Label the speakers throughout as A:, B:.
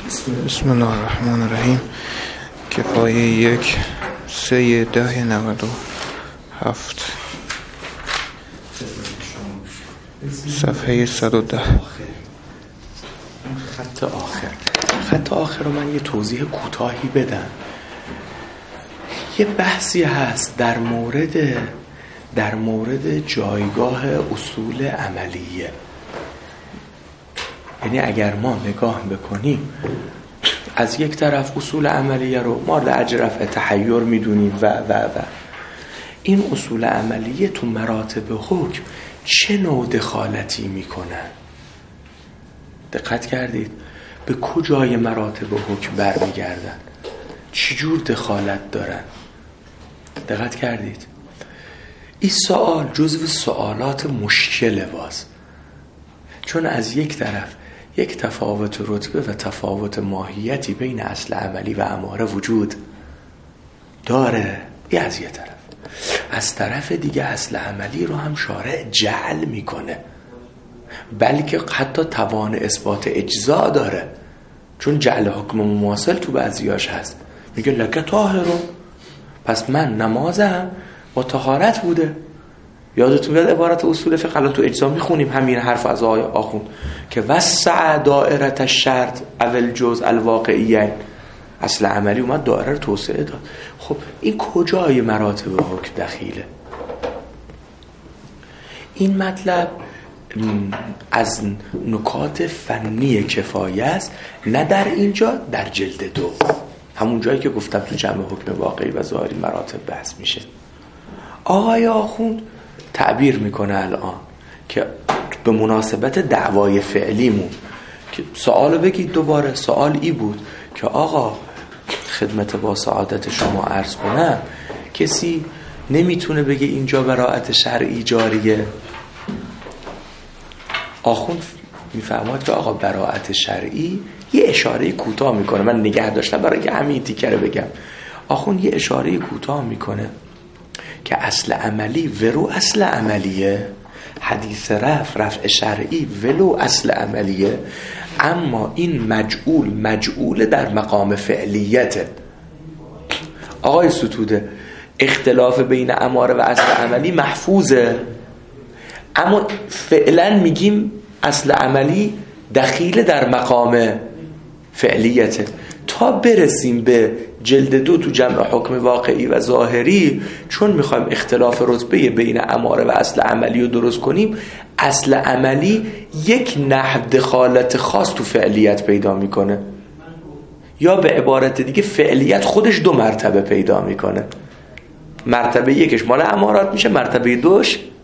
A: بسم الله الرحمن الرحیم. کفایه 1 3/10/97 صفحه 110.
B: خط آخر رو من یه توضیح کوتاهی بدم. یه بحثی هست در مورد جایگاه اصول عملیه. یعنی اگر ما نگاه بکنیم از یک طرف اصول عملیه رو ما درجه رفع تحیر میدونیم و این اصول عملیه تو مراتب حکم چه نوع دخالتی میکنن؟ دقت کردید؟ به کجای مراتب حکم برمیگردن؟ چی جور دخالت دارن؟ دقت کردید؟ این سوال جزو سوالات مشکله باز، چون از یک طرف یک تفاوت رتبه و تفاوت ماهیتی بین اصل عملی و اماره وجود داره. این از یه طرف. از طرف دیگه اصل عملی رو هم شارع جعل میکنه، بلکه حتی توان اثبات اجزا داره، چون جعل حکم مماثل تو بعضیاش هست. میگه لکه طاهرون، پس من نمازم با طهارت بوده. یادتون بیاد عبارت اصول فقه الان تو اجزا میخونیم همین حرف از آقای آخوند که وسع دائره الشرط اول جزء الواقعیین. اصل عملی اومد دائره رو توسعه داد. خب این کجای مراتب حکم دخیله؟ این مطلب از نکات فنی کفایه است، نه در اینجا، در جلد 2 همون جایی که گفتم تو جمع حکم واقعی و ظاهری مراتب بحث میشه. آقای آخوند تعبیر میکنه الان که به مناسبت دعوای فعلیمون که سوالو بگید دوباره. سوال ای بود که آقا خدمت با سعادت شما عرض کنم، کسی نمیتونه بگه اینجا براءت شرعی جاریه؟ آخوند میفهمد که آقا براءت شرعی یه اشاره کوتاه میکنه. من نگه داشتم برای که همین تیکره بگم. آخوند یه اشاره کوتاه میکنه که اصل عملی ولو اصل عملیه، حدیث رفع شرعی ولو اصل عملیه، اما این مجعول در مقام فعلیته. آقای ستوده، اختلاف بین اماره و اصل عملی محفوظه، اما فعلا میگیم اصل عملی دخیل در مقام فعلیته. تا برسیم به جلد 2 تو جمع حکم واقعی و ظاهری، چون میخوایم اختلاف رتبه بین اماره و اصل عملی رو درست کنیم، اصل عملی یک نحو دخالت خاص تو فعلیت پیدا میکنه، یا به عبارت دیگه فعلیت خودش 2 مرتبه پیدا میکنه. مرتبه 1 مال امارات میشه، مرتبه 2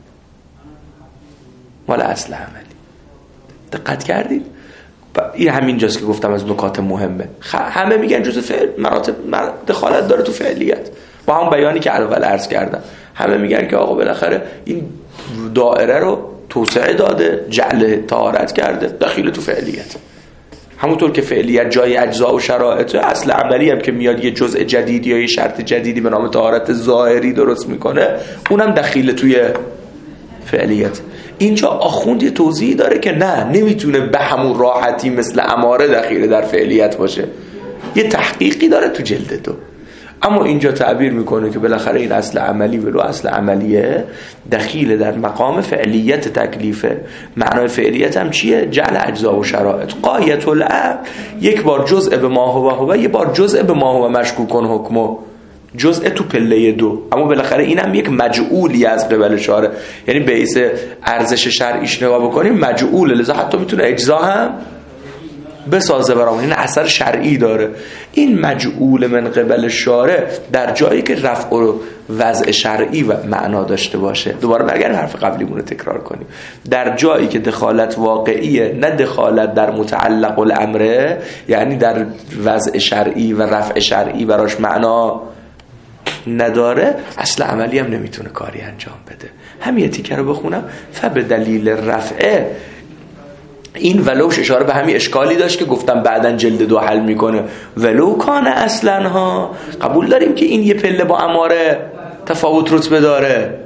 B: مال اصل عملی. دقت کردید؟ این همینجاست که گفتم از نکات مهمه. همه میگن جزء فعل مراتب دخالت داره تو فعلیت، با هم بیانی که اول عرض کردم. همه میگن که آقا بالاخره این دائره رو توسعه داده، جعل طهارت کرده، دخیل تو فعلیت. همونطور که فعلیت جای اجزا و شرایط، اصل عملی هم که میاد یه جزء جدید یا یه شرط جدیدی به نام طهارت ظاهری درست میکنه، اونم دخیل توی فعلیت. اینجا آخوند یه توضیحی داره که نه، نمیتونه به همون راحتی مثل اماره دخیل در فعلیت باشه. یه تحقیقی داره تو جلد 2، اما اینجا تعبیر میکنه که بالاخره این اصل عملی ولو اصل عملیه دخیل در مقام فعلیت تکلیفه. معنای فعلیت هم چیه؟ جعل اجزا و شرایط. غایت الامر یک بار جزء به ما هو، یه بار جزء به ما هو مشکوکن حکمو، جزء تو پله 2، اما بالاخره اینم یک مجعولی از قبل شارع. یعنی به حیث ارزش شرعیش نگاه بکنیم مجعوله، لذا حتی میتونه اجزا هم بسازه برامون، این اثر شرعی داره. این مجعول من قبل شارع در جایی که رفع و وضع شرعی و معنا داشته باشه. دوباره برگردیم حرف قبلیمون رو تکرار کنیم. در جایی که دخالت واقعیه، نه دخالت در متعلق الامره، یعنی در وضع شرعی و رفع شرعی براش معنا نداره، اصل عملی هم نمیتونه کاری انجام بده. همین تیکه رو بخونم. فبه دلیل رفعه، این ولوش اشاره به همین اشکالی داشت که گفتم بعداً جلد 2 حل میکنه. ولو کانه اصلا ها، قبول داریم که این یه پله با اماره تفاوت رتبه داره،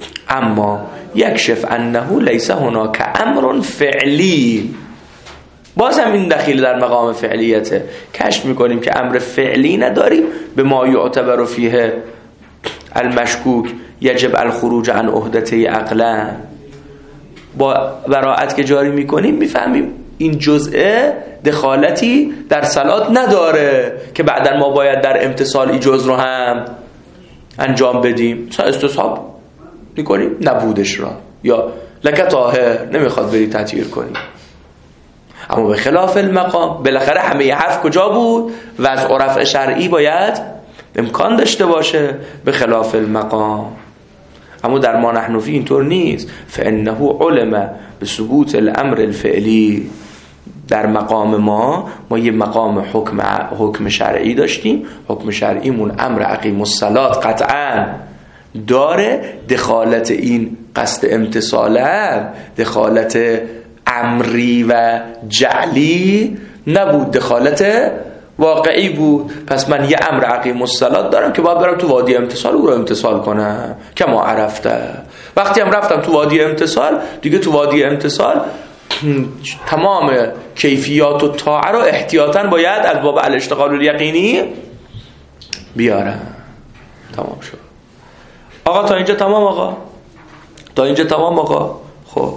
B: اما یکشف انه لیس هناک امر فعلی باز هم این دخیل در مقام فعلیته. کشف میکنیم که امر فعلی نداریم به ما یعتبر فیه المشکوک یجب الخروج عن عهدته عقلا. با براعت که جاری میکنیم میفهمیم این جزء دخالتی در صلات نداره که بعداً ما باید در امتصال این جزء رو هم انجام بدیم. استصحاب میکنیم نبودش را، یا لکه طاهر نمیخواد بری تطهیر کنی. اما به خلاف المقام بالاخره همه حرف کجا بود؟ وضع و رفع شرعی باید امکان داشته باشه به خلاف المقام. اما در ما نحن فی اینطور نیست. فانه علم به ثبوت الامر الفعلی. در مقام ما یه مقام حکم شرعی داشتیم. حکم شرعیمون امر اقیم الصلات قطعا داره. دخالت این قصد امتصاله دخالت امری و جعلی نبود، دخالت واقعی بود. پس من یه امر اقیم الصلات دارم که باید برم تو وادی امتصال او رو امتصال کنم که ما عرفته. وقتی هم رفتم تو وادی امتصال دیگه تو وادی امتصال تمام کیفیات و طاعه رو احتیاطاً باید از باب الاشتغال الیقینی بیارم. تمام شد آقا، تا اینجا تمام آقا، تا اینجا تمام آقا. خب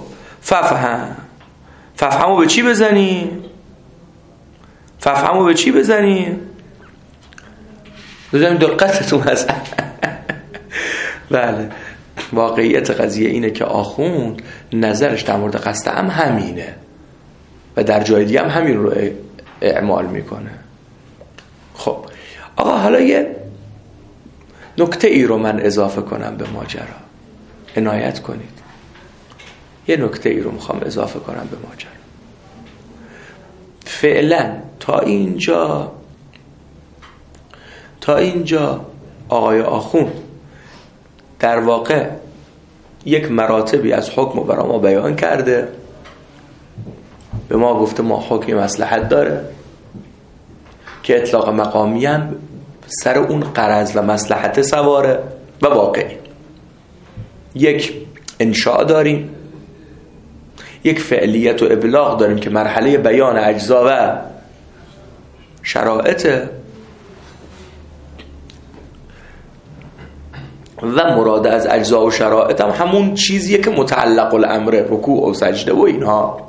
B: ففهمو به چی بزنی؟ ففهمو به چی بزنی؟ بزنیم دقتتون هست. بله، واقعیت قضیه اینه که آخوند نظرش در مورد قصد هم همینه و در جای دیگه هم همین رو اعمال میکنه. خب آقا، حالا یه نکته ای رو من اضافه کنم به ماجرا، عنایت کنید. یه نکته ای رو میخوام اضافه کنم به ماجرا. فعلا تا اینجا آقای آخوند در واقع یک مراتبی از حکم رو برای ما بیان کرده. به ما گفته ما حکم مصلحت داره که اطلاق مقامی هم سر اون غرض و مصلحت سواره و واقعی. یک انشاء داریم، یک فعلیت و ابلاغ داریم که مرحله بیان اجزا و شرائطه، و مراد از اجزا و شرائط هم همون چیزیه که متعلق الامر، رکوع و سجده و اینها.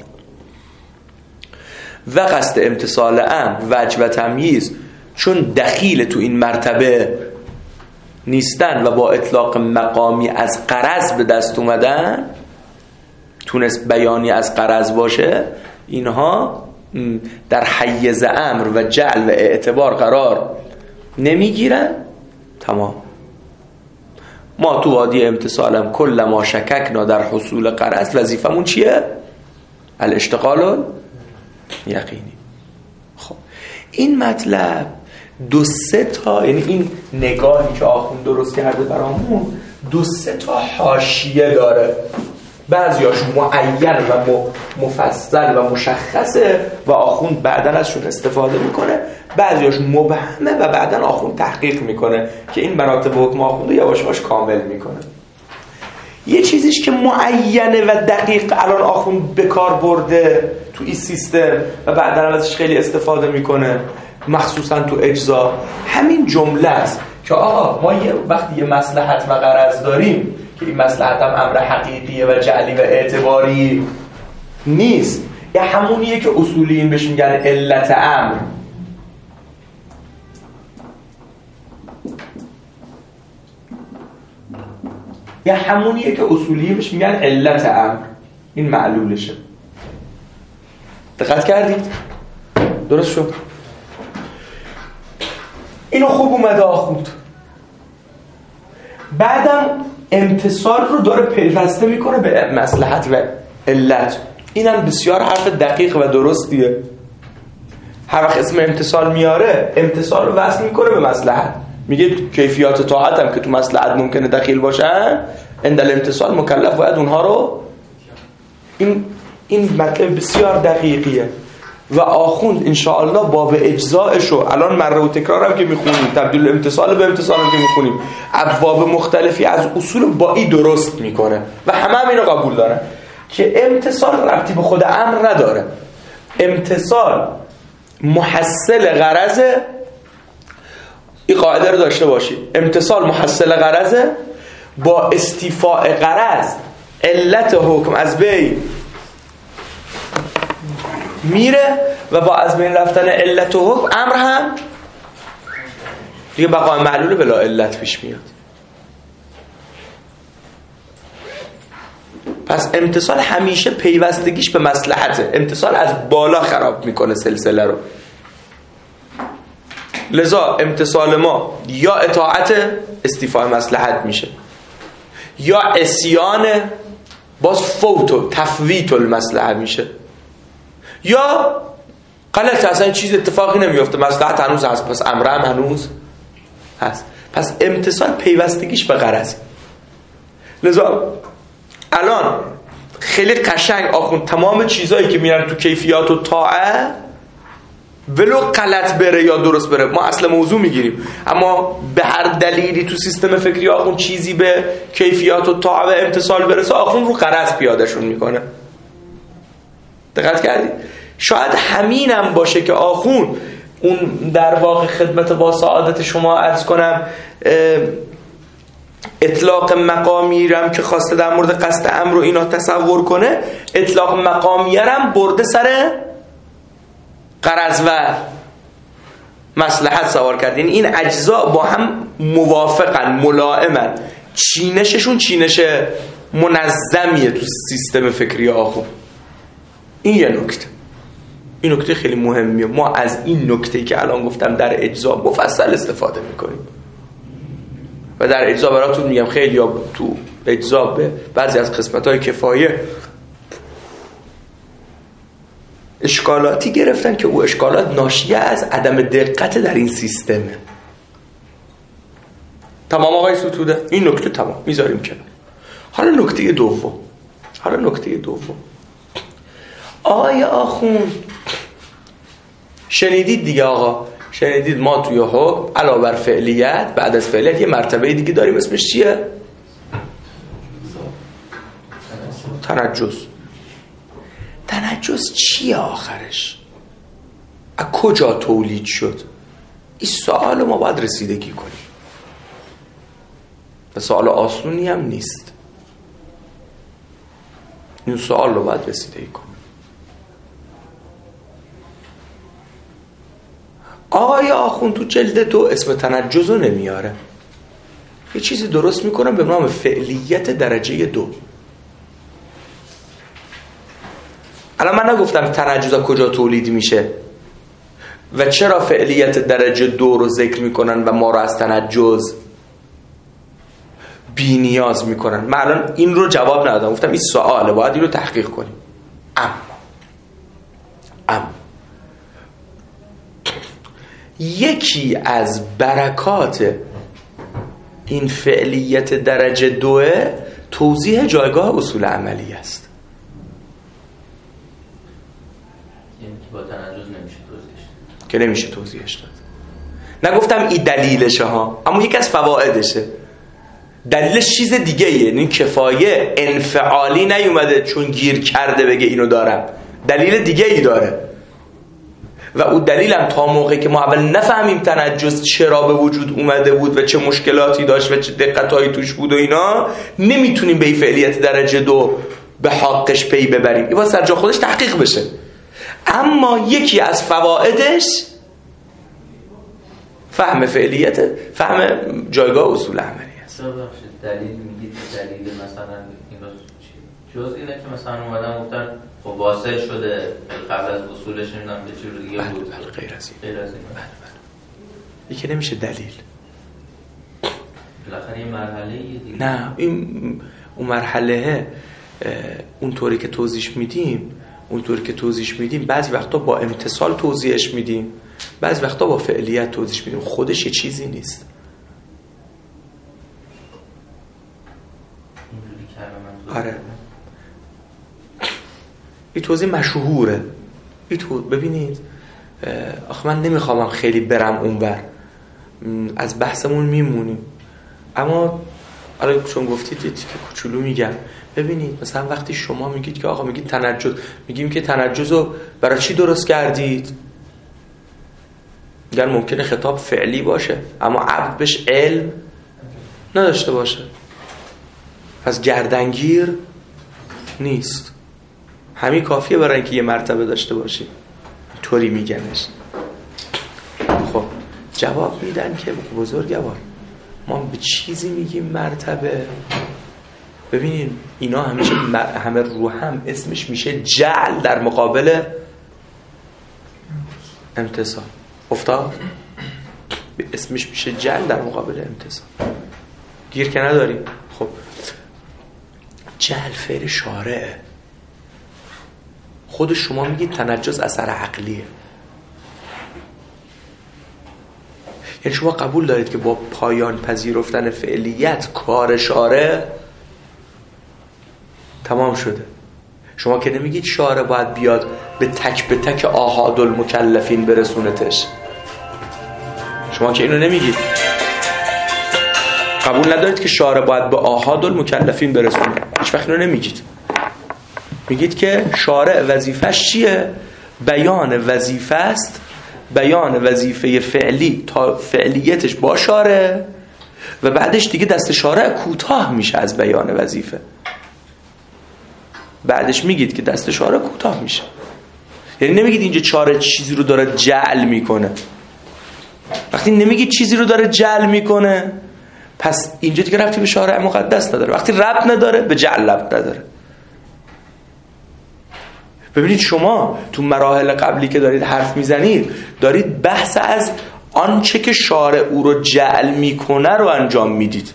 B: و قصد امتصال امر، وجه و تمییز چون دخیل تو این مرتبه نیستن و با اطلاق مقامی از غرض به دست اومدن، تونست بیانی از غرض باشه، اینها در حیز امر و جعل و اعتبار قرار نمیگیرن. تمام. ما تو وادی امتصالم کل ما شککنا در حصول غرض، وظیفمون چیه؟ الاشتغال یقینی. خب این مطلب دو سه تا، یعنی این نگاهی که آخوند درست کرده برامون دو سه تا حاشیه داره. بعضیاش معین و مفصل و مشخصه و آخوند بعدن ازشون استفاده میکنه، بعضیاش مبهمه و بعدن آخوند تحقیق میکنه که این مراتب حکم آخوند یواش یواش کامل میکنه. یه چیزیش که معینه و دقیق الان آخوند به کار برده تو این سیستم و بعدن ازش خیلی استفاده میکنه، مخصوصا تو اجزا، همین جمله است که آقا ما وقتی یه مصلحت و غرض داریم که این مصلحت هم امر حقیقیه و جعلی و اعتباری نیست، یا همونیه که اصولیین بهش میگن علت امر. یا همونیه که اصولیین بهش میگن علت امر، این معلولشه. دقت کردید؟ درست شد؟ اینو خوب اومده آخوند. بعدم امتصال رو داره پیوسته میکنه به مصلحت و علت. اینم بسیار حرف دقیق و درستیه. هر وقت اسم امتصال میاره، امتصال رو وصل میکنه به مصلحت. میگه کیفیات طاعت هم که تو مصلحت ممکنه دخیل باشن، اندل امتصال مکلف باید اونها رو. این مطلب بسیار دقیقیه و آخوند انشاءالله باب اجزایشو الان مره و تکرار هم که میخونیم، تبدیل امتصال به امتصال هم که میخونیم، ابواب مختلفی از اصول با این درست میکنه و همه اینو قبول دارن که امتصال ربطی به خود امر نداره امتصال محصل غرضه. این قاعده رو داشته باشید، امتصال محصل غرضه، با استیفاء غرض علت حکم از بین میره و با از بین رفتن علت و حکم امر هم دیگه بقای معلول بلا علت پیش میاد. پس امتصال همیشه پیوستگیش به مصلحته. امتصال از بالا خراب میکنه سلسله رو. لذا امتصال ما یا اطاعت استیفاء مصلحت میشه، یا عصیان باز فوت و تفویت المصلحه میشه، یا غلط اصلا چیز اتفاقی نمیفته، مصلحت هنوز هست پس امر هم هنوز هست. پس امتصال پیوستگیش به غرض. لذا الان خیلی قشنگ آخوند تمام چیزایی که میرن تو کیفیات و طاعه ولو غلط بره یا درست بره ما اصل موضوع میگیریم، اما به هر دلیلی تو سیستم فکری آخوند چیزی به کیفیات و طاعه و امتصال برسه آخوند رو غرض پیادهشون میکنه. دقت کردید؟ شاید همینم باشه که آخوند اون در واقع خدمت با سعادت شما عرض کنم اطلاق مقامیرم که خواسته در مورد قصد امر رو اینا تصور کنه، اطلاق مقامیرم برده سر غرض و مصلحت سوار کرد. یعنی این اجزا با هم موافقن، ملائمن، چینششون چینش منظمیه تو سیستم فکری آخو. این یه نکته، این نکته خیلی مهمیه. ما از این نکته‌ای که الان گفتم در اجزا مفصل استفاده میکنیم و در اجزا براتون میگم خیلی یا تو اجزا به بعضی از قسمت‌های کفایه اشکالاتی گرفتن که او اشکالات ناشی از عدم دقت در این سیستمه. تمام آقای ستوده؟ این نکته تمام میذاریم کنار. حالا نکته دوم آقای آخوند شنیدید دیگه آقا، شنیدید ما توی حکم علاوه بر فعلیت بعد از فعلیت یه مرتبه دیگه داریم اسمش چیه؟ تنجس چیه آخرش؟ از کجا تولید شد؟ این سوال ما باید رسیدگی کنیم و سوال آسونی هم نیست. این سوال رو باید رسیدگی کنیم. آقای آخوند تو جلد 2 اسم تنجس رو نمیاره، یه چیزی درست میکنم به نام فعلیت درجه 2. الان من نگفتم تنجس کجا تولید میشه و چرا فعلیت درجه 2 رو ذکر میکنن و ما رو از تنجس بی نیاز میکنن. من الان این رو جواب ندادم، گفتم این سواله باید این رو تحقیق کنیم. اما یکی از برکات این فعلیت درجه 2 توضیح جایگاه اصول عملی است.
C: یعنی که با تنجس نمیشه توضیحش داد.
B: که نمیشه توضیحش داد. نگفتم این دلیلشه ها، اما یکی از فوایدشه. دلیلش چیز دیگه ایه. یعنی کفایه انفعالی نیومده چون گیر کرده بگه اینو دارم، دلیل دیگه ای داره و اون دلیلم تا موقعی که ما اول نفهمیم تنجس چرا به وجود اومده بود و چه مشکلاتی داشت و چه دقتایی توش بود و اینا، نمیتونیم به این فعلیت درجه 2 به حقش پی ببریم. این باید سر جا خودش تحقیق بشه. اما یکی از فوائدش فهم فعلیت، فهم جایگاه اصول عملی است.
C: دلیل میگید دلیل مثلا اینا جز اینه که مثلا اومدن گفتن خب واصل شده قبل از وصولش نمیدونم به چیز دیگه بود.
B: غیر از این.
C: بله.
B: یکی نمیشه دلیل.
C: بالاخره یه مرحله دیگه.
B: نه این اون مرحله اونطوری که توضیح میدیم بعضی وقتا با امتصال توضیحش میدیم، بعضی وقتا با فعلیت توضیح میدیم. خودش یه چیزی نیست. آره این توضیح مشهوره. ببینید آخه من نمیخوام خیلی برم اونور، از بحثمون میمونیم، اما حالا چون گفتید یه تیکه کوچولو میگم. ببینید مثلا وقتی شما میگید که آقا میگید تنجس، میگیم که تنجس رو برای چی درست کردید؟ میگن ممکنه خطاب فعلی باشه اما عبد بهش علم نداشته باشه، پس گردنگیر نیست. همین کافیه برای اینکه یه مرتبه داشته باشی. طوری میگنش. خب جواب میدن که بزرگوار ما به چیزی میگیم مرتبه. ببینید اینا همیشه همه رو هم اسمش میشه جعل در مقابل امتصال. افتاد؟ اسمش میشه جعل در مقابل امتصال. گیر که نداریم. خب جعل فعل شارعه. خود شما میگید تنجس اثر عقلیه. یعنی شما قبول دارید که با پایان پذیرفتن فعلیت کار شارع تمام شده. شما که نمیگید شارع باید بیاد به تک آحاد المکلفین برسونتش. شما که اینو نمیگید. قبول ندارید که شارع باید به آحاد المکلفین برسونه. هیچ وقت اینو نمیگید. میگید که شارع وظیفش چیه؟ بیان وظیفه است، بیان وظیفه فعلی تا فعلیتش با شارع و بعدش دیگه دست شارع کوتاه میشه از بیان وظیفه. بعدش میگید که دست شارع کوتاه میشه. یعنی نمیگید اینجا شارع چیزی رو داره جعل میکنه. وقتی نمیگید چیزی رو داره جعل میکنه پس اینجا دیگه ربطی به شارع مقدس نداره. وقتی ربط نداره به جعل ربط نداره. ببینید شما تو مراحل قبلی که دارید حرف میزنید دارید بحث از آنچه که شارع او رو جعل میکنه رو انجام میدید.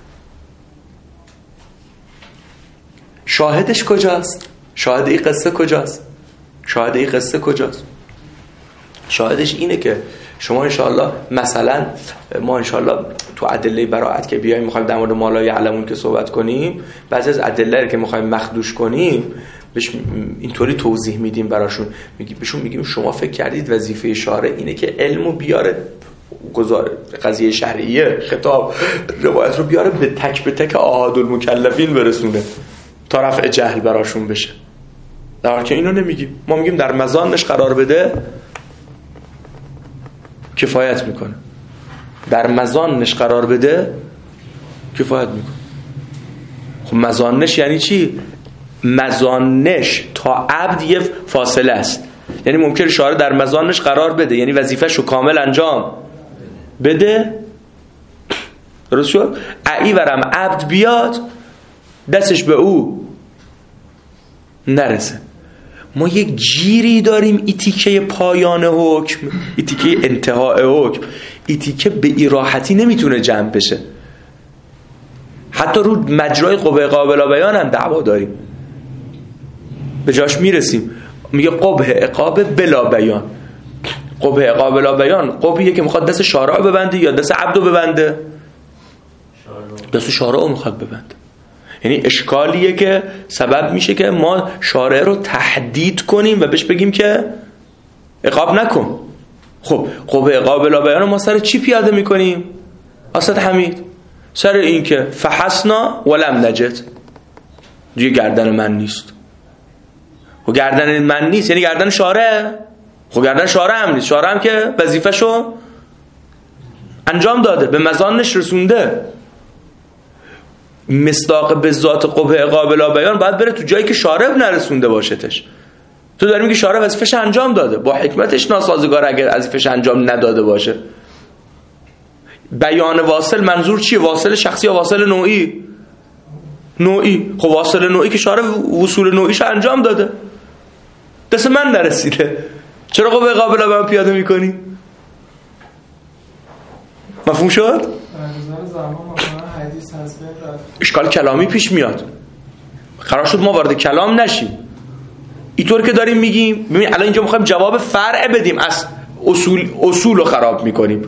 B: شاهدش کجاست؟ شاهد این قصه کجاست؟ شاهد این قصه کجاست؟ شاهدش اینه که شما انشاءالله مثلا ما انشاءالله تو ادله براءت که بیایم میخوایم در مورد ما لا یعلمون که صحبت کنیم، بعضی از ادله که میخوایم مخدوش کنیم بهش اینطوری توضیح میدیم براشون. بهشون میگیم شما فکر کردید وظیفه شارع اینه که علمو بیاره، قضیه شرعیه خطاب روایت رو بیاره به تک آحاد المکلفین برسونه تا رفع جهل براشون بشه. در حالی که اینو نمیگیم. ما میگیم در مزانش قرار بده کفایت میکنه. در مزانش قرار بده کفایت میکنه. خب مزانش یعنی چی؟ مزانش تا عبد یه فاصله است. یعنی ممکنه شارع در مزانش قرار بده، یعنی وظیفه‌شو کامل انجام بده. درست شد؟ ایورم عبد بیاد دستش به او نرسه. ما یک جیری داریم، ایتیکه پایان حکم، ایتیکه انتهای حکم، ایتیکه به ایراحتی نمیتونه جمع بشه. حتی رو مجرای قبه قابل بیان هم دعوا داریم. به جاش میرسیم. میگه قبه عقاب بلا بیان. قبه قابل بیان قبیه که میخواد دست شارع ببنده یا دست عبدو ببنده؟ دست شارع میخواد ببنده. یعنی اشکالیه که سبب میشه که ما شارع رو تهدید کنیم و بهش بگیم که عقاب نکن. خب قبه قابل بیان ما سر چی پیاده میکنیم؟ اسد حمید سر این که فحسنا ولم نجد، دیگه گردن من نیست. و گردن من نیست یعنی گردن شارع. خب گردن شارع هم نیست. شارع هم که وظیفه‌شو انجام داده، به مزانش رسونده. مصداق به ذات قبه قابل بیان باید بره تو جایی که شارع نرسونده باشتش. تو داری میگی شارع وظیفه‌ش انجام داده، با حکمتش ناسازگار اگر وظیفه‌ش انجام نداده باشه. بیان واصل منظور چیه؟ واصل شخصی یا واصل نوعی؟ نوعی. خب واصل نوعی که شارع وصول نوعیش انجام داده، دست من نرسیده، چرا قبه قابل بیان پیاده میکنی؟ مفهوم شد؟ اشکال کلامی پیش میاد. قرار شد ما وارد کلام نشیم. اینطور که داریم میگیم ببین الان اینجا میخوایم جواب فرع بدیم، از اصول رو خراب میکنیم.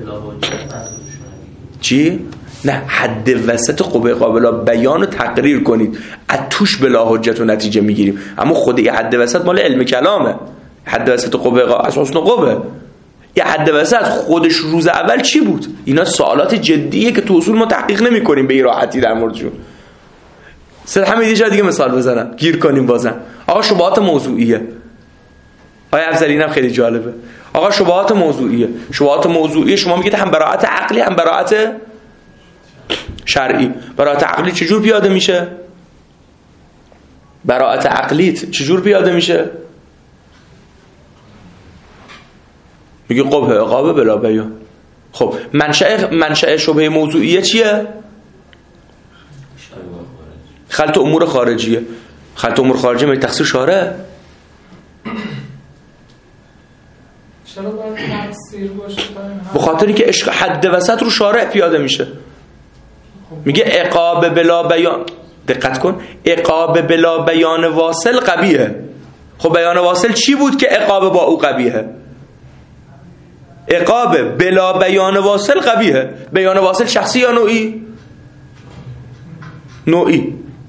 B: چی؟ نه، حد وسط قبه قابل بیان رو تقریر کنید، از توش بلا حجت و نتیجه میگیریم. اما خود این حد وسط مال علم کلامه. حد وسط قبه از حسن قبه یه حد وسط خودش روز اول چی بود؟ اینا سوالات جدیه که تو اصول ما تحقیق نمی کنیم به این راحتی در موردشون. همین یه جا دیگه مثال بزنم گیر کنیم بازم. آقا شبهات موضوعیه. آیا افضلی اینم خیلی جالبه. آقا شبهات موضوعیه. شبهات موضوعیه شما میگید هم براءت عقلی هم براءت شرعی. براءت عقلی چجور پیاده میشه؟ براءت عقلیت چجور پیاده میشه؟ میگه قبح عقابه بلا بیان. خب منشأ شبهه موضوعیه چیه؟ خلط امور خارجیه. خلط امور خارجیه میگه تقصیر شارع.
D: چرا باید تقصیر باشه؟
B: به خاطری که حد وسط رو شارع پیاده میشه. میگه عقاب بلا بیان. دقت کن، عقاب بلا بیان واصل قبیحه. خب بیان واصل چی بود که عقاب با او قبیحه؟ عقاب بلا بیان واصل قبیحه. بیان واصل شخصی یا نوعی؟ نوعی.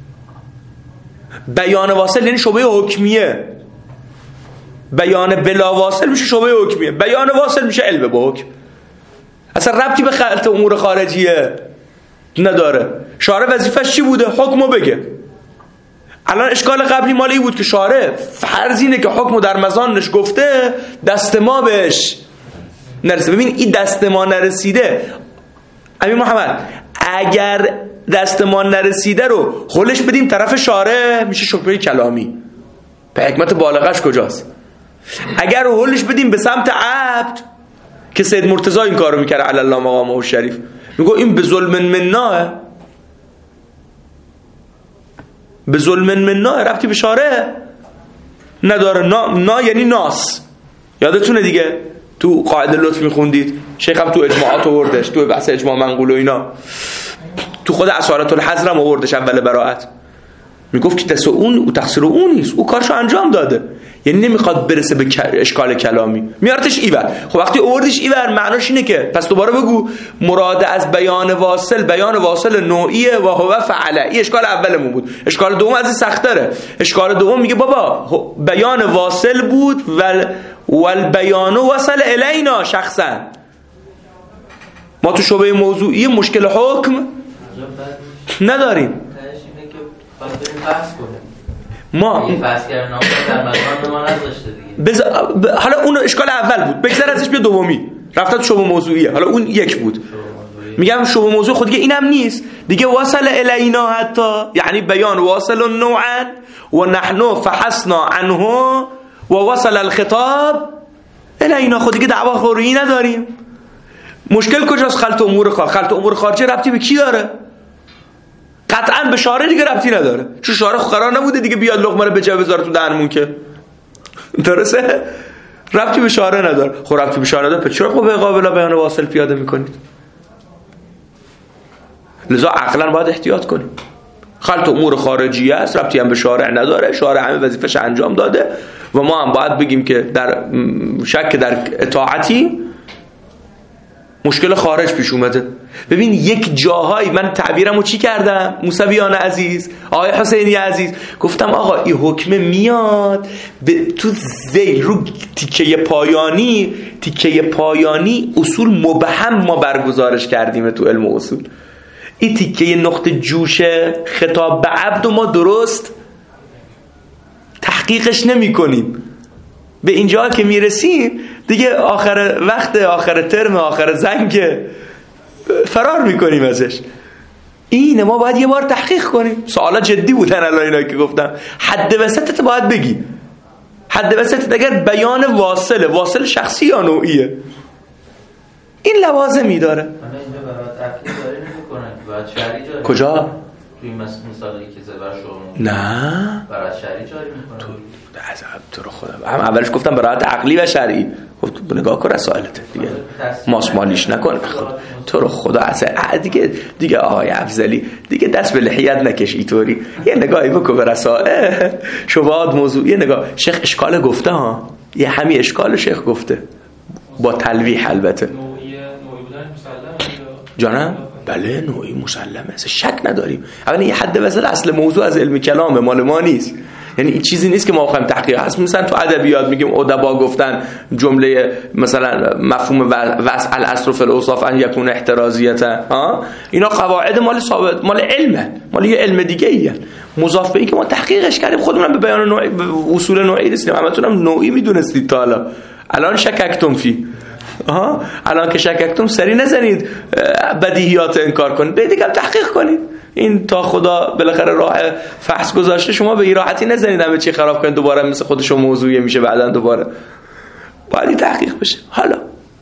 B: بیان واصل یعنی شبهه حکمیه. بیان بلا واصل میشه شبهه حکمیه. بیان واصل میشه علم به حکم. اصلا ربطی به خلط امور خارجیه نداره. شارع وظیفش چی بوده؟ حکمو بگه. الان اشکال قبلی مال این بود که شارع فرض اینه که حکمو در مزانش گفته، دست ما بهش نرسه. ببین این دست ما نرسیده امین محمد، اگر دست ما نرسیده رو خلش بدیم طرف شارع میشه شبهه کلامی. به حکمت بالغش کجاست؟ اگر رو حلش بدیم به سمت عبد که سید مرتضی این کارو میکرد علی الله مقامه شریف، میگو این به ظلم مناه، به ظلم مناه، ربطی به شارع نداره. نا یعنی ناس. یادتونه دیگه تو قاعده لطف میخوندید، شیخ هم تو اجماعات آوردش، تو بحث اجماع منقول و اینا، تو خود اسارت الحظر هم آوردش اول براءت. میگفت که دست اون و تقصیر اون نیست، او کارشو انجام داده، یعنی نمیخواد برسه به اشکال کلامی، میارتش ایور. خب وقتی آوردش ایور معناش اینه که پس دوباره بگو مراد از بیان واصل، بیان واصل نوعیه و هو فعله. این اشکال اولمون بود. اشکال دوم از این سخت‌تره. اشکال دوم میگه بابا بیان واصل بود والبیان وصل الینا شخصا. ما تو شبهه موضوعی مشکل حکم نداریم. ما
C: بحث کردن در مقام ما نذاشته دیگه.
B: حالا اون اشکال اول بود، بگذار ازش بیا دومی. رفت تو شبهه موضوعیه، حالا اون یک بود. میگم شبهه موضوع خود دیگه اینم نیست دیگه. وصل الینا حتی یعنی بیان واصل نوعا و نحن فحسنا عنه و وصل الخطاب الینا. خود دیگه دعوا خوری نداریم. مشکل کجاست؟ خلط امور خلط امور خارجی ربطی به کی داره؟ قطعا به شارع دیگه ربطی نداره، چون شارع قرار نبوده دیگه بیاد لقمه رو به جا بذاره تو دهنمون که. درسته؟ ربطی به شارع نداره. خب ربطی به شارع نداره، چرا خب قابل بیان واصل پیاده میکنید؟ لذا عقلا باید احتیاط کنیم. خلط امور خارجی است، ربطی هم به شارع نداره، شارع همه وظیفه‌ش انجام داده و ما هم باید بگیم که در شک در اطاعتی مشکل خارج پیش اومده. ببین یک جاهایی من تعبیرمو چی کردم؟ موسویان عزیز، آقای حسینی عزیز، گفتم آقا این حکم میاد تو ذیل رو تیکه پایانی اصول مبهم ما برگزارش کردیم تو علم اصول. این تیکه نقطه جوش خطاب به عبد و ما درست تحقیقش نمی کنیم. به اینجا که میرسیم دیگه آخر وقت، آخر ترم، آخر زنگ فرار میکنیم ازش. اینه ما باید یه بار تحقیق کنیم. سوالا جدی بودن الان اینا که گفتم. حد وسطت باید بگی. حد وسطت اگر بیان واصل شخصی یا نوعیه، این لوازمی داره.
C: حالا اینجا برای تحقیق داره نمی‌کنن که باید شرعی جاری.
B: کجا؟
C: توی مثالی که زبر شما
B: نه
C: برای شرعی جاری می‌کنن.
B: تو رو خودم هم اولش گفتم برای عقلی و شرعی. خب نگاه کن رسائلت دیگه، ماسمالیش نکن. تو رو خدا اصلا دیگه آقای افضلی دیگه دست به لحیت نکش. اینطوری یه نگاهی بکن به رسائل شبهات موضوع. یه نگاه شیخ اشکال گفته ها، یه همین اشکال شیخ گفته با تلویح. البته
D: نوعی بودن مسلمه
B: جانم؟ بله نوعی مسلمه، شک نداریم. اولا یه حد وسط اصل موضوع از علم کلامه، مال ما نیست. یعنی این چیزی نیست که ما بخوایم تحقیق هست. مثلا تو ادبیات میگیم ادبا گفتن جمله مثلا مفهوم وضع الاصل فی الاوصاف ان یکون احترازیه، اینا قواعد مال ثابت، مال علمه، مال یه علم دیگه ایه، مضاف به این که ما تحقیقش کردیم، خودمون به بیان نوعی، به اصول نوعی رسیدیم. همتونم نوعی میدونستید تا حالا. الان شککتم فی، الان که شککتم سری نزنید بدیهیات انکار کنید، برید دیگه تحقیق کنید. این تا خدا بالاخره راه فحص گذاشته، شما به این راحتی نزنید همه چی خراب کنید دوباره مثل خودشون موضوعی میشه بعدن دوباره باید این تحقیق بشه. حالا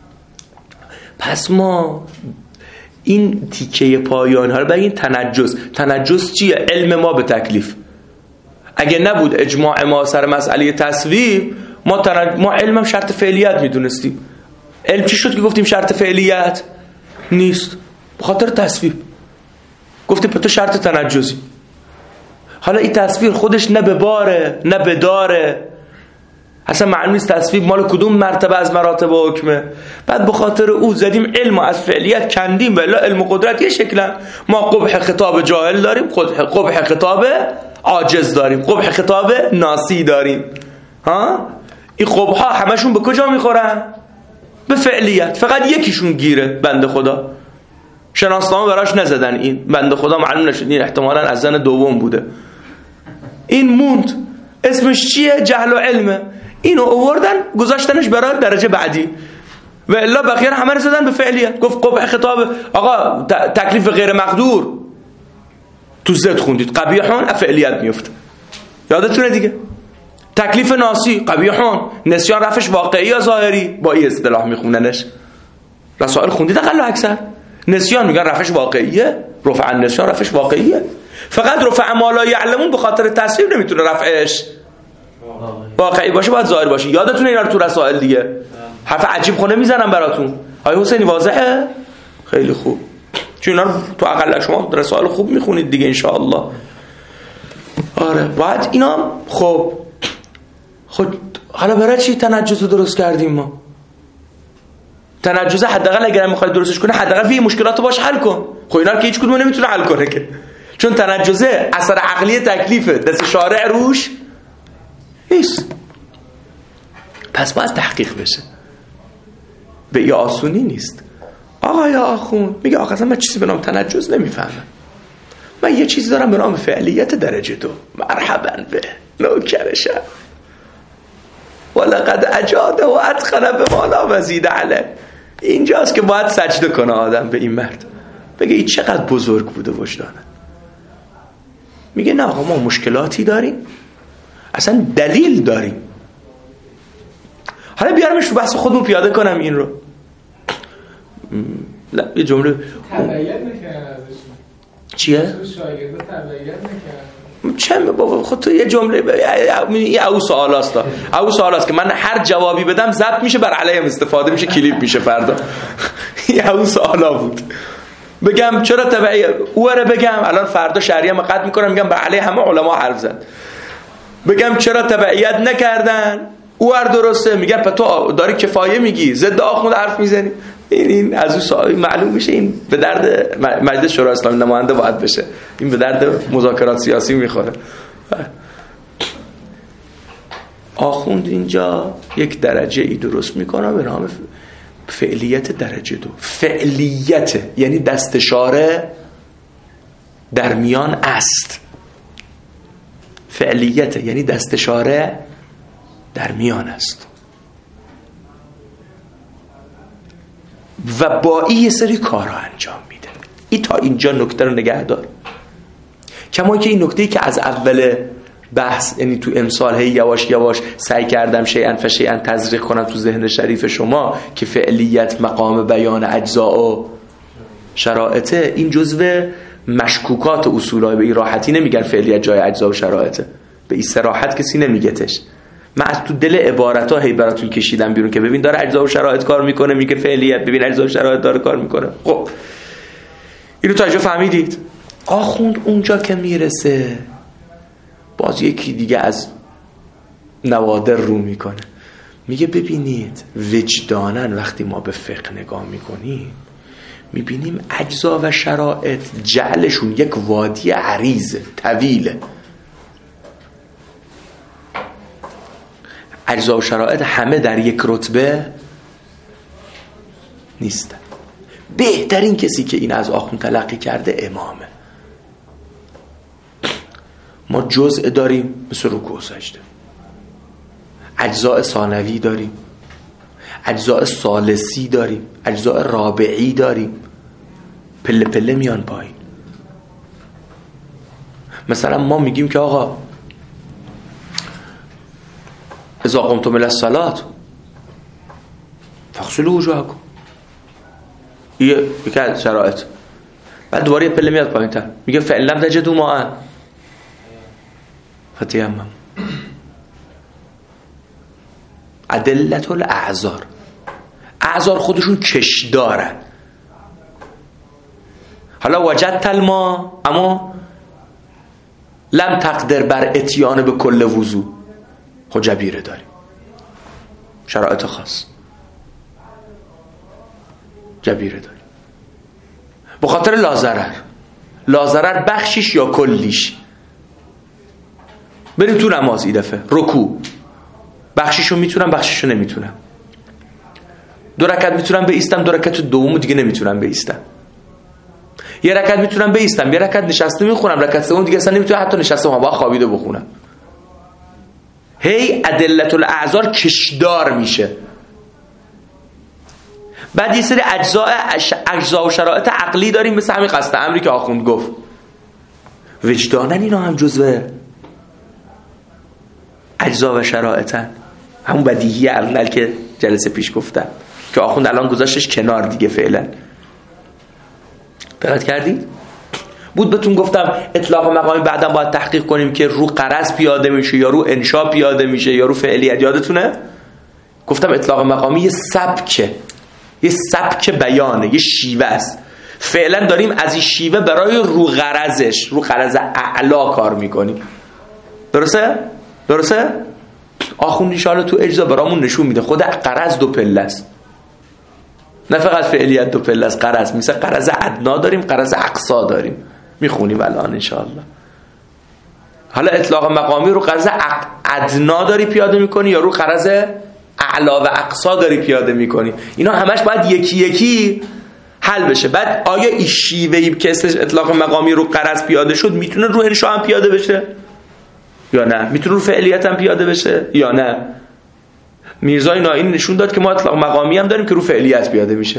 B: پس ما این تیکه پایان ها رو بگیم تنجس چیه؟ علم ما به تکلیف. اگه نبود اجماع ما سر مسئله تصویب، ما علمم شرط فعلیت میدونستیم. علم چی شد که گفتیم شرط فعلیت نیست؟ بخاطر تصویب گفتیم تو شرط تنجزی. حالا این تصویر خودش نه به باره نه به داره، اصلا معلوم نیست تصویب مال کدوم مرتبه از مراتب و حکمه. بعد بخاطر او زدیم علم از فعلیت کندیم، ولی علم و قدرت یه شکلن. ما قبح خطاب جاهل داریم، قبح خطاب عاجز داریم، قبح خطاب ناسی داریم. این قبح ها همشون به کجا میخورن؟ به فعلیت. فقط یکیشون گیره بنده خدا، شناسنامه براش نزدن، این بنده خدا معلوم نشد، این احتمالاً از زن دوم بوده. این موند، اسمش چیه؟ جهل و علمه. اینو آوردن گذاشتنش برای درجه بعدی، و الا بقیه همه رو زدن به فعلیت. گفت قبح خطاب، آقا تکلیف غیر مقدور تو زد خوندید، قبیحون فعلیت میفته، یادتونه دیگه. تکلیف ناسی قبیحون، نسیان رفعش واقعی یا ظاهری؟ با این اصطلاح میخوننش. رسائل خوندید اقل و اکثر؟ نسیان میگن رفعش واقعیه، رفع النسیان رفعش واقعیه. فقط رفع ما لا یعلمون به خاطر تصویب نمیتونه رفعش واقعی باشه، باید ظاهر باشه. یادتونه اینا رو تو رسائل دیگه حرف عجیب خونه میزنم براتون. آقای حسینی واضحه؟ خیلی خوب، چون اینا رو تو اقل شما رسائل خوب میخونید دیگه ان شاء الله. آره بعد اینا خب حالا برای چی تنجس رو درست کردیم ما؟ تنجس حداقل اگر میخواد درستش کنه حداقل یه مشکلاتو باش حل کن. خب اینا که هیچ کدوم نمیتونه حل کنه که، چون تنجس اثر عقلی تکلیفه، دست شارع روش نیست. پس باید تحقیق بشه، به یه آسونی نیست. آقای آخوند میگه آقا اصلا من چیزی به نام تنجس نمیفهمم، من یه چیزی دارم به نام فعلیت درجه 2. مرحبا به نوکرشم، ولقد اجاد و اتقن به مالا وزید علیه. اینجاست که باید سجده کنه آدم به این مرد، بگه این چقدر بزرگ بوده وجدانه. میگه نه آقا ما مشکلاتی داریم، اصلا دلیل داریم. حالا بیارمش رو بحث خودمون پیاده کنم این رو. لا یه جمله
D: تبعیت نکردن ازش.
B: چیه؟
D: شاگرد تبعیت نکردن.
B: چه بابا خود تو یه جمله او سوالاست او سوالاست که من هر جوابی بدم ضبط میشه بر علیهم استفاده میشه، کلیپ میشه فردا. او سوالا بود. بگم چرا تبعیت او رو بگم الان فردا شریعه مقد میکنم میگم بر علیه همه علما حرف زد. بگم چرا تبعیت نکردن او درسته، میگن تو داری کفایه میگی ضد آخوند حرف میزنی. این از اون سوال معلوم میشه این به درد مجلس شورای اسلامی نماینده باید بشه، این به درد مذاکرات سیاسی میخوره. آخوند اینجا یک درجه ای درست میکنه به نام فعلیت درجه 2. فعلیت یعنی دستشاره در میان است. فعلیت یعنی دستشاره در میان است و با این یه سری کارها انجام میده. این تا اینجا نکته رو نگه دار. کما که این نکته‌ای که از اول بحث یعنی تو امسال هی یواش یواش سعی کردم شیئا فشیئا تزریق کنم تو ذهن شریف شما که فعلیت مقام بیان اجزاء و شرایطه، این جزو مشکوکات اصولای به این راحتی نمیگن فعلیت جای اجزاء و شرایطه، به این صراحت کسی نمیگتش. من از تو دل عبارت‌ها هی براتون کشیدم بیرون که ببین داره اجزا و شرایط کار میکنه، میگه فعلیت، ببین اجزا و شرایط داره کار میکنه. خب اینو تا اینجا فهمیدید؟ آخوند اونجا که میرسه باز یکی دیگه از نوادر رو میکنه، میگه ببینید وجدانن وقتی ما به فقه نگاه میکنیم میبینیم اجزا و شرایط جعلشون یک وادی عریض طویله. اجزا و شرایط همه در یک رتبه نیستن. بهترین کسی که این از آخوند تلقی کرده امامه. ما جزء داریم مثل رکوع و سجده، اجزاء ثانوی داریم، اجزاء ثالثی داریم، اجزاء رابعی داریم، پله پله میان پایین. مثلا ما میگیم که آقا اذا قمتم الی الصلاة فاغسلوا وجوهکم، یکی از شرایط. بعد دوباره پله میاد پایین تر میگه فإن لم تجدوا ماء فتیمموا. ادلة الاعذار، اعذار خودشون کش دارن. حالا وجدت الماء اما لم تقدر بر اتیان به کل وضو، خب جبیره داریم، شرایط خاص جبیره داریم. به خاطر لازرر بخشیش یا کلیش. بریم تو نماز این دفعه رکوع، بخشیشو میتونم بخشیشو نمیتونم. 2 رکعت میتونم بایستم، 2 رکعت دومو دیگه نمیتونم بایستم. 1 رکعت میتونم بایستم، 1 رکعت نشسته میخونم، رکعت سوم دیگه اصلا نمیتونم حتی نشسته با خوابیده بخونم. هی ادلة الاعذار کشدار میشه. بعد یه سری اجزا و شرایط عقلی داریم مثل همین قصد امری که آخوند گفت. وجدانن اینا هم جزء اجزا و شرایطن. همون بدیهی اول که جلسه پیش گفتم که آخوند الان گذاشتش کنار دیگه فعلا. دقت کردید؟ بود بهتون گفتم اطلاق مقامی بعدم باید تحقیق کنیم که رو غرض پیاده میشه یا رو انشا پیاده میشه یا رو فعلیت. یادتونه؟ گفتم اطلاق مقامی یه سبک بیانه، یه شیوه است. فعلا داریم از این شیوه برای رو غرض اعلا کار میکنیم. درسته؟ آخوند ان شاءالله تو اجزا برامون نشون میده خود غرض 2 پله است، نه فقط فعلیت 2 پله است. غرض مثل غرض ادنا داریم، غرض اقصا داریم، میخونیم الان ان شاءالله. حالا اطلاق مقامی رو غرض ادنا داری پیاده میکنی یا رو غرض اعلا و اقصا داری پیاده میکنی؟ اینا همش باید یکی یکی حل بشه. بعد آیا این شیوهی که اطلاق مقامی رو غرض پیاده شد میتونه رو انشا هم پیاده بشه یا نه؟ میتونه رو فعلیت هم پیاده بشه یا نه؟ میرزای ناینی نشون داد که ما اطلاق مقامی هم داریم که رو فعلیت پیاده میشه.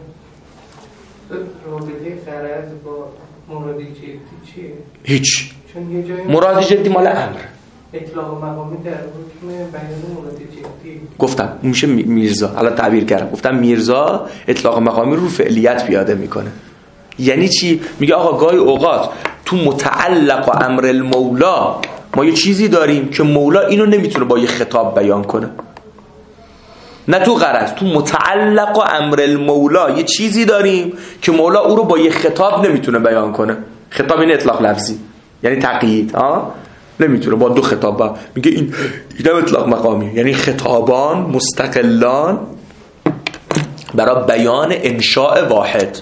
D: رابطه غرض با مراد جدی چیه؟
B: هیچ.
D: چون یه جایی
B: مراد جدی مال امر.
D: اطلاق مقامی در حکم بیان مراد جدی.
B: گفتم میشه میرزا، الان تعبیر کردم گفتم میرزا اطلاق مقامی رو فعلیت پیاده میکنه. یعنی چی؟ میگه آقا گاهی اوقات تو متعلق و امر المولا ما یه چیزی داریم که مولا اینو نمیتونه با یه خطاب بیان کنه. نه تو غرض، تو متعلق و امر المولا یه چیزی داریم که مولا او رو با یه خطاب نمیتونه بیان کنه. خطاب این اطلاق لفظی یعنی تقیید، نمیتونه با 2 خطاب میگه این اطلاق مقامی، یعنی خطابان مستقلان برای بیان انشاء واحد،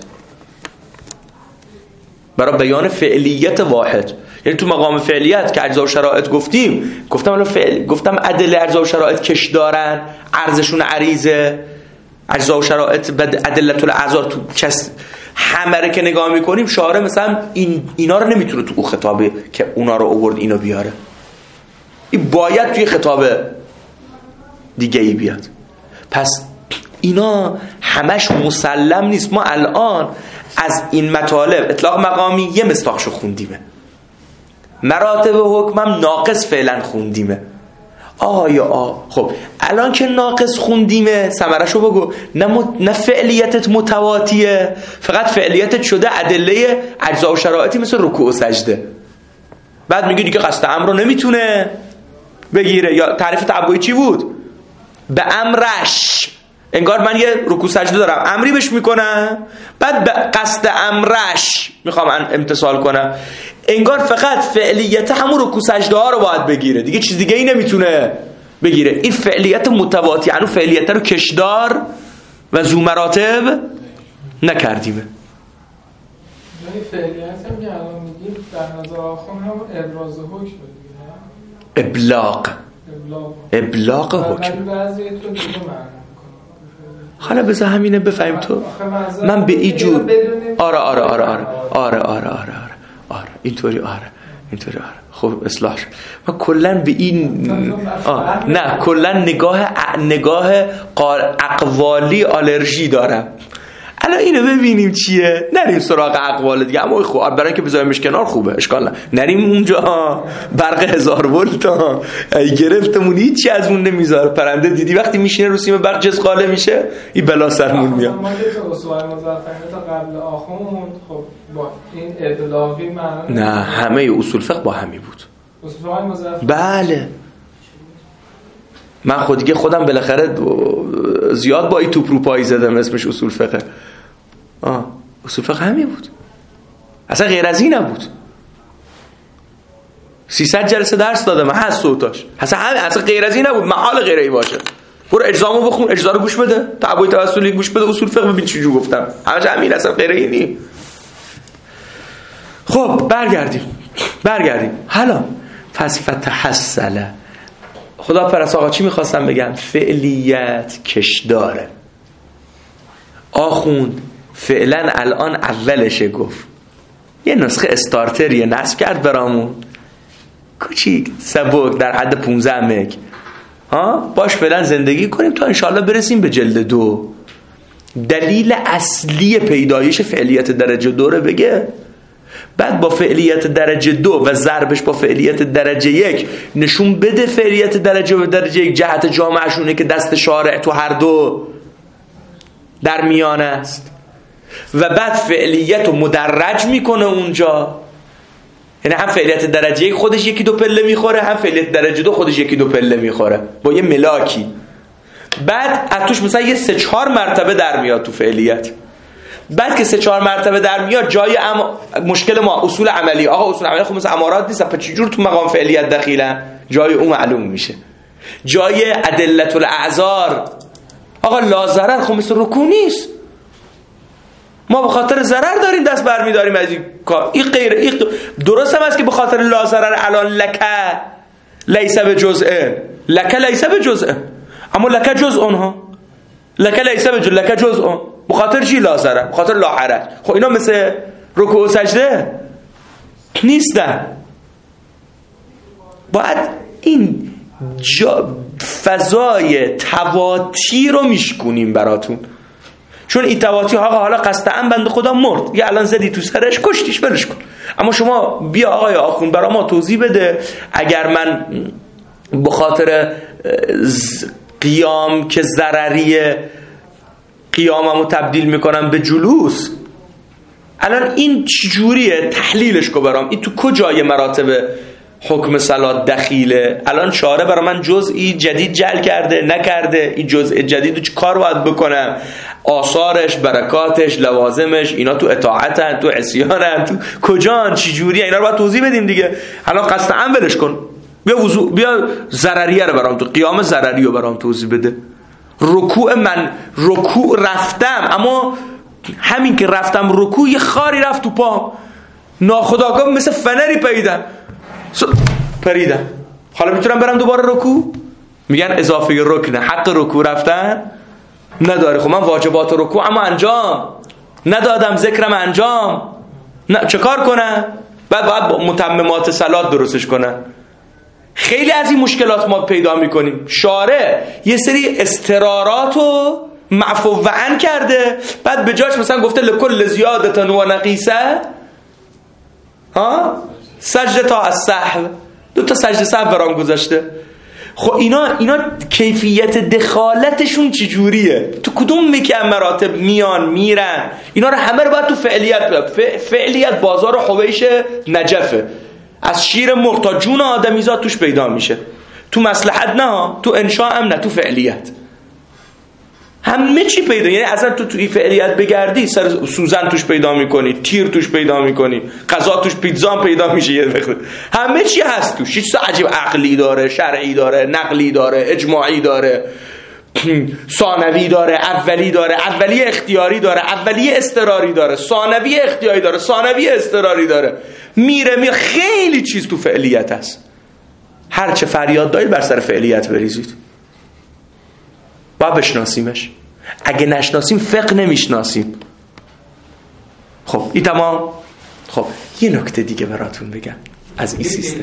B: برای بیان فعلیت واحد. یعنی تو مقام فعلیت که اجزا و شرایط گفتم ادله اجزا و شرایط کش دارن، عرضشون عریضه. اجزا و شرایط ادله الاعذار تو همه که نگاه میکنیم شارع مثلا اینا رو نمیتونه تو خطابه که اونا رو آورد اینو بیاره، این باید توی خطاب دیگه ای بیاد. پس اینا همش مسلم نیست. ما الان از این مطالب اطلاق مقامی یه مستاقشو خوندیمه، مراتب حکمم ناقص فعلا خوندیمه. خب الان که ناقص خوندیمه ثمرشو بگو. نه فعلیتت متواتیه، فقط فعلیتت شده ادله اجزا و شرایطی مثل رکوع و سجده. بعد میگی دیگه قصد امر رو نمیتونه بگیره. یا تعریف تعبوی چی بود؟ به امرش، انگار من یه رکوع سجده دارم امری بهش میکنم، بعد به قصد امرش میخوام امتصال کنم، انگار فقط فعلیت همون رکوع سجده ها رو باید بگیره، دیگه چیز دیگه ای نمیتونه بگیره. این فعلیت متواتی، یعنی فعلیت رو کشدار و ذو مراتب نکردیمه.
D: یعنی فعلیت هم که الان میگیم در نظر آخون هم ابراز حکم دیگه،
B: ابلاغ ابلاغ حکم.
D: بعضی تو دیگه معنی
B: حالا بذار همینه بفهمیم تو. من به این جور آره اینطوری خب اصلاح شد. من کلا به این نه کلا نگاه اقوالی آلرژی دارم. الان اینو ببینیم چیه، نریم سراغ اقوال دیگه. اما خب برای اینکه بذاریمش کنار خوبه، اشکال نه، نریم اونجا برق 1000 ولت گرفتمون هیچی از اون نمیذاره. پرنده دیدی وقتی میشینه رو سیم برق جسقاله میشه، این بلا سرمون میاد.
D: ما که اصول مظفرانه تا قبل آخوند خب با این اطلاقی معنی
B: نه، همه اصول فقه با همی بود.
D: اصول مظفرانه
B: بله. من خودی خودم بالاخره زیاد با این توپ رو پای زدم اسمش اصول فقه. اصول فقه همین بود، اصلا غیر از این نبود. 300 جلسه درس دادم، هست صوتاش، اصلا غیر از این نبود. محال غیر ای باشه. برو اجزامو بخون، اجزا رو گوش بده، تعبوی توسلی گوش بده، اصول فقه ببین چی جو گفتم، همش همین، اصلا غیر اینی. خب برگردیم. حالا پس فتحصل خدا پرست. آقا چی میخواستم بگم؟ فعلیت کش داره. آخوند فعلا الان اولشه گفت، یه نسخه استارتریه نصب کرد برامون، کوچیک سبک در حد 15 مگ. باش فعلا زندگی کنیم تا انشاءالله برسیم به جلد 2. دلیل اصلی پیدایش فعلیت درجه 2 رو بگه، بعد با فعلیت درجه 2 و ضربش با فعلیت درجه 1 نشون بده فعلیت درجه و درجه 1 جهت جامعشونه که دست شارع تو هر دو در میان است، و بعد فعلیت رو مدرج میکنه اونجا. یعنی هم فعلیت درجه 1 خودش 1-2 پله میخوره، هم فعلیت درجه 2 خودش 1-2 پله میخوره با یه ملاکی. بعد اتوش مثلا یه 3-4 مرتبه در میاد تو فعلیت. بعد که 3-4 مرتبه در میاد جای مشکل ما اصول عملی. آقا اصول عملی خب مثل امارات نیست، پس چجور تو مقام فعلیت دخیلن؟ جای اون معلوم میشه. جای ادلت الاعذار، آقا لا ضرر خب مثل رکوع نیست. ما به خاطر ضرر داریم دست برمی‌داریم از این کار. این غیر درست هم است که به خاطر لا ضرر الان لک لیس بجزء، لک لیس بجزء، اما لک جزء اونها، لک لیس بجزء، لک جزء. به خاطر چی لا ضرر؟ به خاطر لا حرج. خب اینا مثل رکوع و سجده نیستن. باید این فضای تواتی رو میشکونیم براتون، چون این تواتی حالا قصداً بنده خدا مرد، یه الان زدی تو سرش کشتیش، ولش کن. اما شما بیا آقای آخوند برا ما توضیح بده، اگر من به خاطر قیام که ضرریه قیاممو تبدیل میکنم به جلوس، الان این چجوریه؟ تحلیلش کو برام. این تو کجای مراتب حکم صلات دخیله؟ الان شارع برای من جزئی جدید جعل کرده نکرده، این جزء جدید چه کار باید بکنم؟ آثارش، برکاتش، لوازمش، اینا تو اطاعتن، تو عصیانن، تو کجان، چجوریه؟ اینا رو باید توضیح بدیم دیگه. الان قصد عام ولش کن، بیا ضرریه رو برام، تو قیام ضرری رو برام توضیح بده. رکوع رفتم، اما همین که رفتم رکوع یه خاری رفت تو پام، ناخودآگاه مثل فنری پریدم. حالا میتونم برم دوباره رکوع؟ میگن اضافه رکن، حق رکوع رفتن نداره. خب من واجبات رکوع اما انجام ندادم، ذکرم انجام نه، چه کار کنم؟ بعد باید متممات صلات درستش کنم. خیلی از این مشکلات ما پیدا میکنیم. شارع یه سری استراراتو معفو عن کرده، بعد به جاش مثلا گفته لکل زیادتن و نقیصه سجده تا از سهو، 2 سجده سهو برام گذاشته. خب اینا کیفیت دخالتشون چجوریه؟ تو کدوم میکن مراتب میرن؟ اینا رو همه رو باید تو فعلیت بازار حویش نجفه، از شیر مرغ تا جون آدمیزاد توش پیدا میشه. تو مصلحت نه، تو انشاء هم نه، تو فعلیت همه چی پیدا. یعنی اصلا تو این فعلیت بگردی سر سوزن توش پیدا میکنی، تیر توش پیدا میکنی، غذا توش، پیتزا پیدا میشه، یه وقت همه چی هست توش. چیز عجیب عقلی داره، شرعی داره، نقلی داره، اجماعی داره، ثانوی داره، اولی داره، اولی اختیاری داره، اولی اضطراری داره، ثانوی اختیاری داره، ثانوی اضطراری داره. میره خیلی چیز تو فعلیت هست. هر چه فریاد دارید بر سر فعلیت بریزید. باید بشناسیمش. اگه نشناسیم فقه نمیشناسیم. خب این تمام. خب یه نکته دیگه براتون بگم از این سیستم.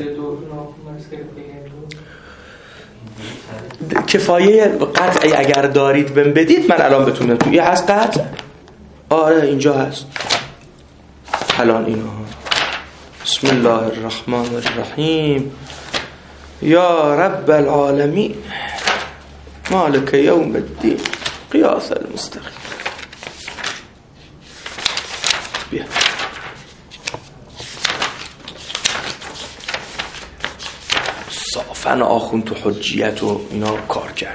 B: کفایه قطعی اگر دارید بهم بدید من الان بتونم. توی هست قطع؟ آره اینجا هست. الان اینا. بسم الله الرحمن الرحیم. یا رب العالمین مالک یوم الدین قیاس المستقیم. بیا صافن آخون تو حجیت و اینا کار کرده.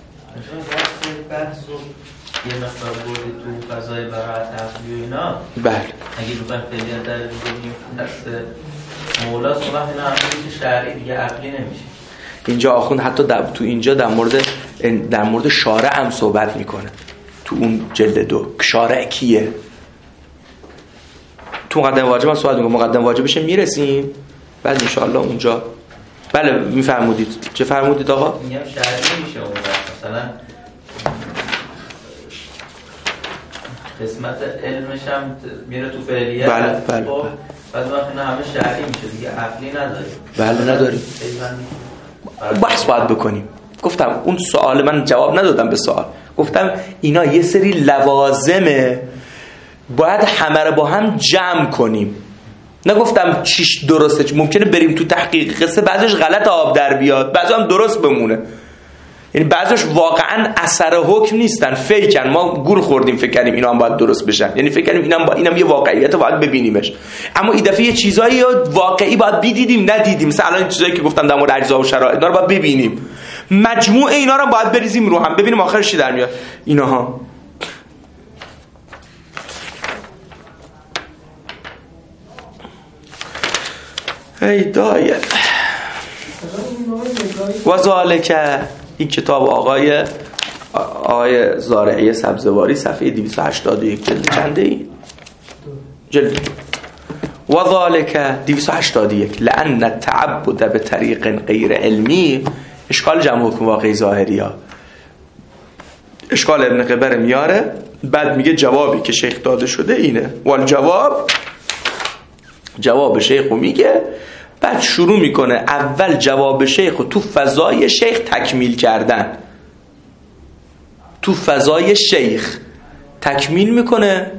C: یه مقدار بردی تو فضای براعت عقلی و اینا.
B: بله
C: اگه بخوایم فعلیت در بگیم دست مولا صبح اینا همونی که شرعی دیگه عقلی نمیشه.
B: اینجا آخوند حتی تو اینجا در مورد شارع هم صحبت میکنه. تو اون جلد 2 شارع کیه؟ تو مقدمه واجب هم صحبت میکنه. مقدمه واجبش میرسیم بعد انشاءالله اونجا. بله میفرمودید. چه فرمودید آقا؟
C: میگم شرعی میشه اون مثلا قسمت علمش هم میره تو فعلیت.
B: بله بله
C: بعد وقتی نه همه شرعی میشه دیگه عقلی نداریم.
B: بله نداریم. بحث باید بکنیم. گفتم اون سوال من جواب ندادم به سوال. گفتم اینا یه سری لوازمه باید همه رو با هم جمع کنیم. نگفتم چیش درسته. ممکنه بریم تو تحقیق قصه بعضیش غلط آب در بیاد بعضی هم درست بمونه. یعنی بعضیش واقعا اثر حکم نیستن فیکن. ما گول خوردیم فکر کردیم اینا هم باید درست بشن. یعنی فکر کردیم اینم یه واقعیت باید ببینیمش. اما این دفعه یه چیزایی واقعی باید بدیدیم ندیدیم. مثلا الان چیزایی که گفتم در مورد اجزا و شرایط اینا رو باید ببینیم. مجموعه اینا رو باید بریزیم رو هم ببینیم آخرش چی در میاد. اینها ای دایر و ذالک. این کتاب آقای زارعی سبزواری صفحه 281 جلد چنده این؟ جلد و ذالک 281 لأن التعبد به طریق غیر علمی. اشکال جمع حکم واقعی ظاهری ها. اشکال ابن قبر میاره بعد میگه جوابی که شیخ داده شده اینه. جواب شیخو میگه بعد شروع میکنه اول جواب شیخو تو فضای شیخ تکمیل کردن. تو فضای شیخ تکمیل میکنه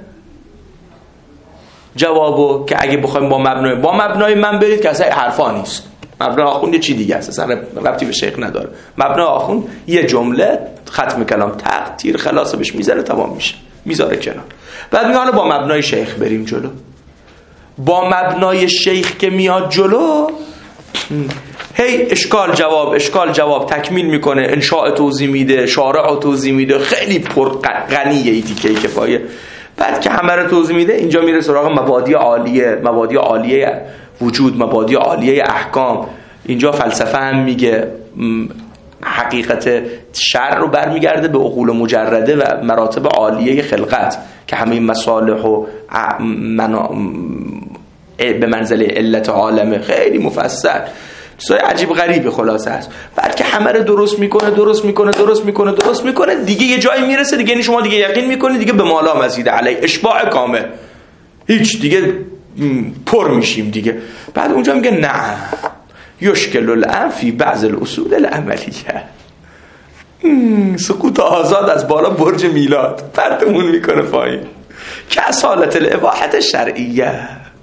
B: جوابو که اگه بخوایم با مبنای من برید که اصلا حرفا نیست. مبنای آخوند یه چی دیگه است اصلا ربطی به شیخ نداره. مبنای آخوند یه جمله ختم کلام تق تیر خلاصه بهش میذاره تمام میشه میذاره کنار. بعد میگه حالا با مبنای شیخ بریم جلو. با مبنای شیخ که میاد جلو هی اشکال جواب تکمیل میکنه. انشاء توضیح میده شارع توضیح میده. خیلی پرغنیه این تیکه کفایه. بعد که همه رو توضیح میده اینجا میره سراغ مبادی عالیه وجود مبادی عالیه احکام. اینجا فلسفه هم میگه حقیقت شرع رو برمیگرده به عقول مجرده و مراتب عالیه خلقت که همه مصالح و به منزله علت عالمه. خیلی مفصل چیزای عجیب غریبه خلاصه است. بعد که همه رو درست میکنه دیگه یه جایی میرسه دیگه. یعنی شما دیگه یقین میکنید دیگه به مالا مزید علی اشباع کامل هیچ دیگه پر میشیم دیگه. بعد اونجا میگه نه یشکل الان فی بعض الاصول العملیه. سقوط آزاد از بالا برج میلاد پرتمون میکنه پایین که اصالت الاباحت شرعیه.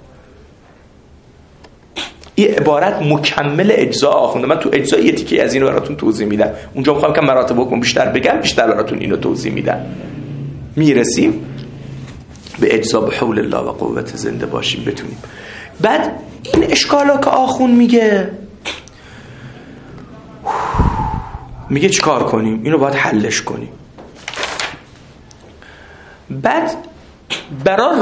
B: این عبارت مکمل اجزا آخونده. من تو اجزا یه تیکه از اینو براتون توضیح میدم. اونجا میخوام که مراتب حکم بیشتر بگم بیشتر براتون اینو توضیح میدم. میرسیم به اجزا به حول الله و قوت زنده باشیم بتونیم. بعد این اشکالا که آخون میگه چیکار کنیم؟ اینو باید حلش کنیم. بعد برای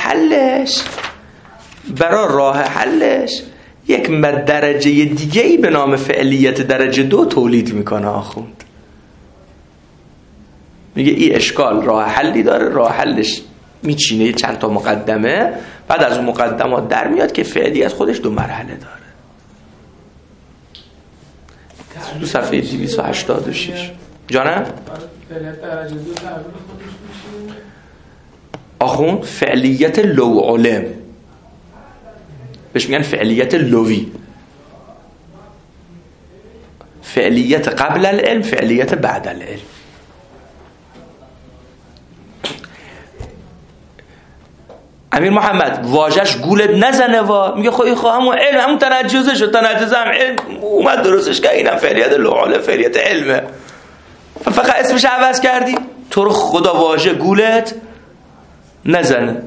B: راه حلش یک درجه دیگه‌ای به نام فعلیت درجه 2 تولید میکنه آخوند. میگه این اشکال راه حلی داره. راه حلش میچینه چند تا مقدمه. بعد از اون مقدمات در میاد که فعلیت خودش 2 مرحله داره. تو صفحه 286. جانم؟
D: فعلیت درجه 2 تعبیر خودش میشه
B: آخوند فعلیت لو علم، بهش میگن فعلیت لوی، فعلیت قبل العلم، فعلیت بعد العلم. امیر محمد واژش گولت نزنه میگه خب همون علم، همون تنجزه شد، تنجزه هم علم اومد درستش که اینم فعلیت لو علم، فعلیت علمه، فقط اسمش عوض کردی. تو رو خدا واژه گولت نزنه.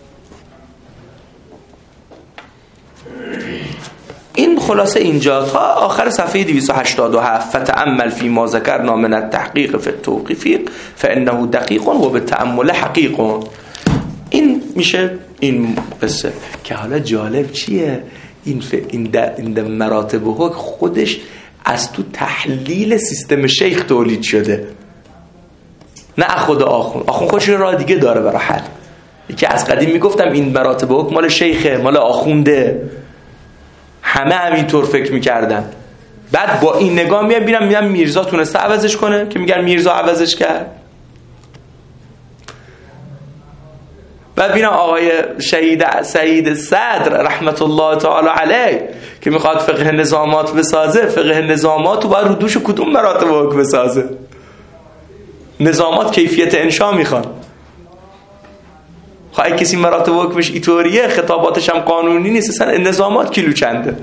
B: این خلاصه اینجا تا آخر صفحه 287 فتأمل فی ما ذکرنا من التحقیق فی التوقیف فانه دقیق و بالتأمل حقیق. این میشه این قصه که حالا جالب چیه؟ این مراتب حکم خودش از تو تحلیل سیستم شیخ تولید شده، نه خود آخوند خودش راه دیگه داره برای حل. یکی از قدیم میگفتم این مراتب حکم مال شیخه، مال آخونده، همه همینطور فکر میکردن. بعد با این نگاه میگم میرزا تونسته عوضش کنه که میگن میرزا عوضش کرد. بعد ببینم آقای شهید سعید صدر رحمت الله تعالی علیه که میخواد فقه نظامات بسازه، فقه نظامات و باید رو دوش کدوم مراتب حکم بسازه؟ نظامات کیفیت انشا میخوان. خواهی کسی مراتب حکمش ایطوریه، خطاباتش هم قانونی نیست، اصلا نظامات کیلو چنده.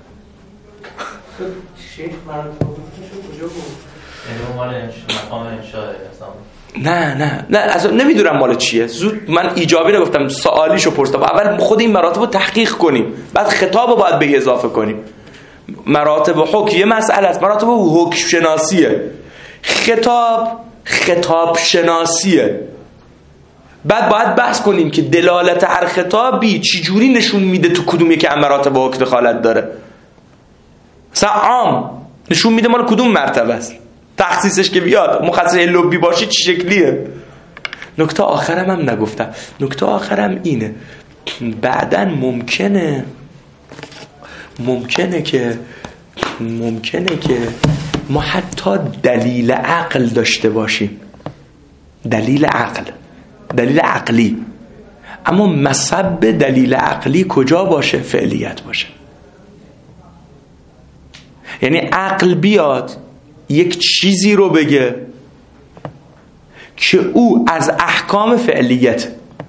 E: شیخ مراتب حکمش کجا بود؟
C: یعنی مال مقام انشاء
B: نه اصلا نمیدونم مال چیه. زود من ایجابی نگفتم، سوالیشو پرسیدم. اول خود این مراتب رو تحقیق کنیم، بعد خطاب رو باید به اضافه کنیم. مراتب حکم یه مسئله است، مراتب حکم شناسیه، خطاب شناسیه. بعد باید بحث کنیم که دلالت هر خطابی چی جوری نشون میده تو کدوم یکی از مراتب حکم دخالت داره. مثلا عام نشون میده مال کدوم مرتبه است، تخصیصش که بیاد مخصص لبی باشه چی شکلیه. نکته آخرم هم نگفتم، نکته آخرم اینه بعدن ممکنه که ما حتی دلیل عقل داشته باشیم، دلیل عقلی، اما مسبب دلیل عقلی کجا باشه؟ فعلیت باشه. یعنی عقل بیاد یک چیزی رو بگه که او از احکام فعلیت،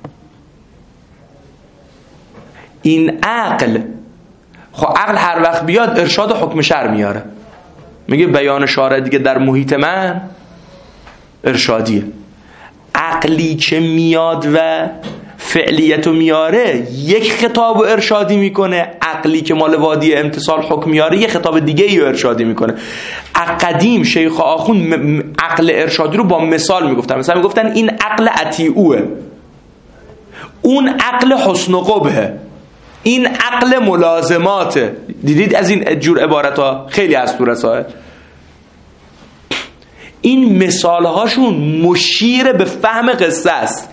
B: این عقل هر وقت بیاد ارشاد حکم شرع میاره، میگه بیان شارع دیگه در محیط من ارشادیه. عقلی که میاد و فعلیتو میاره یک خطاب و ارشادی میکنه، عقلی که مال وادی امتصال حکم میاره یک خطاب دیگه ای ارشادی میکنه. قدیم شیخ آخوند عقل ارشادی رو با مثال میگفتن، مثلا میگفتن این عقل اطیعوه، اون عقل حسن و قبحه، این عقل ملازماته. دیدید از این جور عبارت ها خیلی از تو رسائل. این مثال هاشون مشیر به فهم قصه است.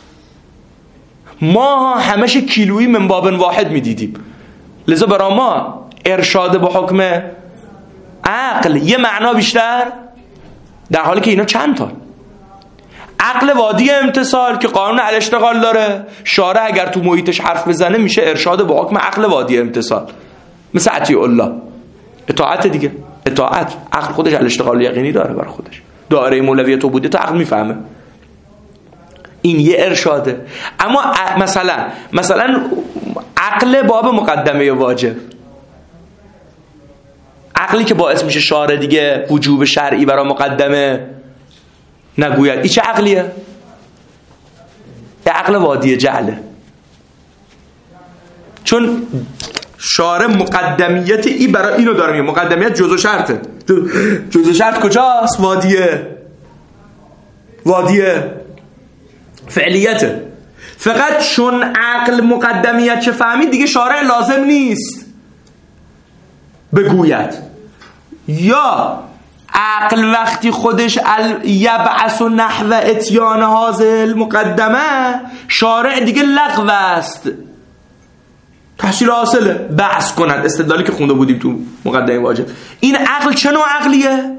B: ما همش کیلویی من باب واحد میدیدیم، لذا برای ما ارشاد به حکم عقل یه معنا بیشتر، در حالی که اینا چند تا. عقل وادی امتصال که قانون الاشتغال داره، شارع اگر تو محیطش حرف بزنه میشه ارشاد به حکم عقل وادی امتصال، مثل اطیع الله، اطاعت دیگه. اطاعت عقل خودش الاشتغال یقینی داره بر خودش، دایره مولویت و بوده تو عقل میفهمه، این یه ارشاده. اما مثلا عقل باب مقدمه واجب، عقلی که باعث میشه شارع دیگه وجوب شرعی برای مقدمه نگوید، این چه عقلیه؟ یه عقل وادی جعله، چون شارع مقدمیت ای برای اینو داره میگه، مقدمیت جزء شرطه. جزء شرط کجاست؟ وادیه فعلیته. فقط چون عقل مقدمیت چه فهمید دیگه شارع لازم نیست بگوید. یا عقل وقتی خودش یبعث و نحو اتیان هازل مقدمه، شارع دیگه لغو است، تحصیل حاصله، بحث کنند، استدلالی که خونده بودیم تو مقدمه واجب. این عقل چه نوع عقلیه؟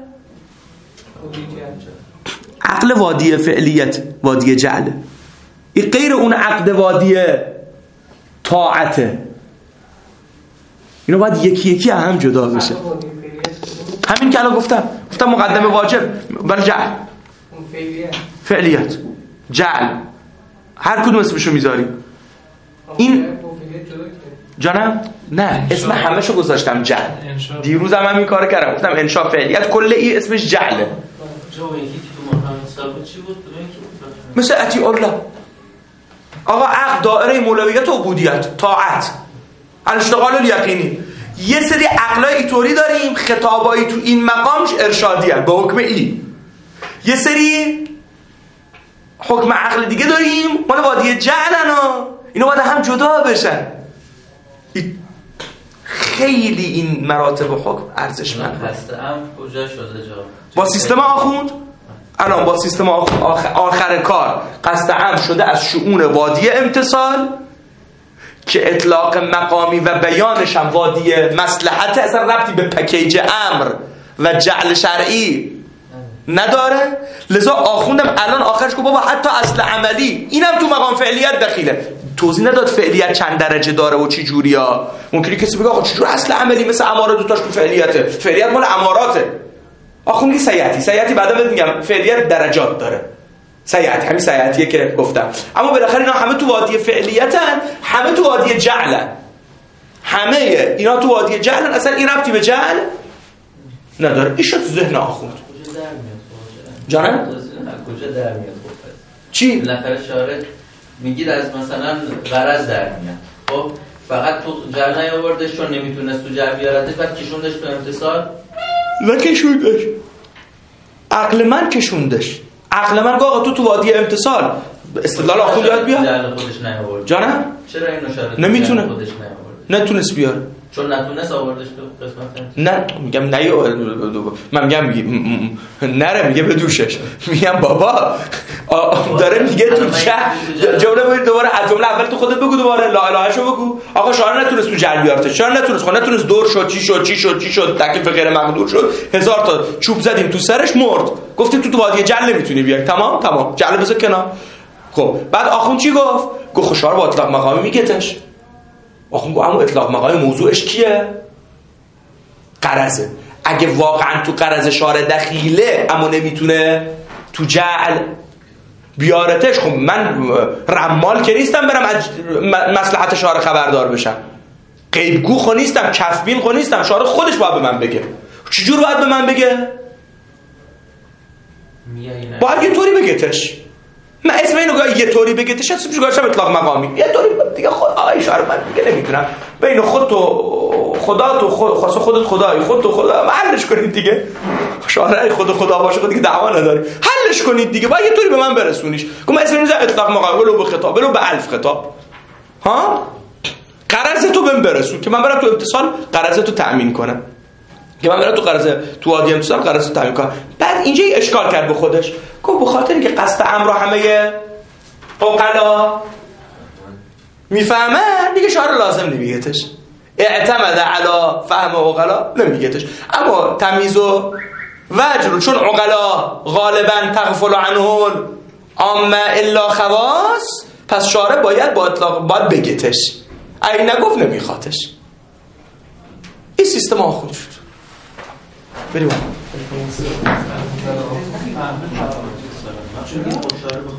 B: عقل وادی فعلیت، وادی جعله. این غیر اون عقد وادی طاعته. اینو باید یکی یکی هم جدا بشه. همین که الان گفتم مقدمه واجب برای جعل، فعلیت، جعل، هر کدوم اسمشو میذاری. این جانم نه اسم همشو گذاشتم جعل. دیروز هم همین کارو کردم، گفتم انشاء فعلیت کل این اسمش جعله. مثل اطیع الله. آقا عقد دائره مولویت و عبودیت، طاعت، الاشتغال الیقینی. یه سری عقلای اینطوری داریم خطابایی تو این مقامش ارشادی هست با حکم ای. یه سری حکم عقل دیگه داریم مال وادی جعلن ها، اینا باید هم جدا بشن. خیلی این مراتب حکم ارزشمند
C: هستم. کجا شده جا
B: با سیستم آخوند؟ الان با سیستم آخر کار قصد عام شده از شؤون وادی امتصال که اطلاق مقامی و بیانش هم وادی مصلحت، اصلا ربطی به پکیج امر و جعل شرعی نداره. لذا آخوندم الان آخرش که بابا حتی اصل عملی اینم تو مقام فعلیت دخیله. توضیح نداد فعلیت چند درجه داره و چی جوریا. ممکنه کسی بگه آقا چجور اصل عملی مثل اماره دوتاش تو فعلیته؟ فعلیت مال اماراته. آخوندی سیعتی بعدا بهت میگم فعلیت درجات داره. سیعتی همین سیعتیه که گفتم. اما بالاخره اینا همه تو وادی فعلیتن، همه تو وادی جعلن. همه اینا تو وادی جعلن، اصلا این ربطی به جعل نداره. این شد ذهن آخوند. جانم؟
C: کجا در میاد؟
B: چی؟
C: بالاخره شارع میگید از مثلا غرض در میاد. خب فقط تو جعل نیاوردش چون نمیتونست تو جعل بیاردش، بعد کشوندش تو امتصال.
B: نکشوندش، عقل من کشوندش. عقل من آقا تو وادی امتصال استدلال آخوند یاد بیار.
C: جعل خودش نیاورد.
B: جانم؟
C: چرا اینو شارع
B: نمیتونه
C: خودش نیاورد؟
B: نتونست بیاره.
C: چون نتونست آوردش تو قسمت.
B: نه میگم من میگم نره، میگه بدوشش. میگم بابا داره میگه تو جمله باید دوباره از جمله اول تو خودت بگو، دوباره لا الهشو بگو. آقا شاعر نتونست تو جعل بیارته. چرا نتونست؟ خب نتونست، دور شد، چی شد تکلیف غیر مقدور شد، 1000 تا چوب زدیم تو سرش مرد. گفتیم تو وادی جعل نمیتونی بیاری. تمام جعل بذار کنار. خب بعد آخوند چی گفت خوشحال با اطلاق مقامی میگتش. آخوند اما اطلاق مقامی موضوعش کیه؟ غرضه. اگه واقعا تو غرض شارع دخیله اما نمیتونه تو جعل بیارتش، خب من رمال که نیستم برم از مصلحت شارع خبردار بشم، غیبگو خو نیستم، کفبین خو نیستم. شارع خودش باید به من بگه. چجور باید به من بگه؟ باید یه طوری بگتش. من اسم اینو گاهی یه طوری بگتش اسمش گذاشتم اطلاق مقامی. یه طوری دیگه خود شارع من دیگه نمیتونم بین خود تو خدا، تو خاص خودت خدایی، خود تو خدا حلش کنید دیگه. شارع خود خدا باشه خود دیگه دعوا نداری، حلش کنید دیگه. باید یه طوری به من برسونیش. گفتم اسم اینو اطلاق مقامی ولو به خطاب ولو به الف خطاب. ها غرض تو بهم برسون که من برم تو امتصال غرض تو تأمین کنم، که من برم تو غرض تو وادی امتصال غرض تو تأمین کنم. بعد اینجا اشکال کرد به خودش، گفت به خاطر اینکه قصد امر همه عقلا میفهمن دیگه شعار لازم نمیگهتش، اعتمد علی فهم عقلا نمیگهتش. اما تمیز و وجر چون عقلا غالبا تغفل عنهن عامه الا خواص، پس شارع باید با اطلاق باید بگهتش. اگه نگفت نمیخوادش. این سیستم آخوند شد. بریم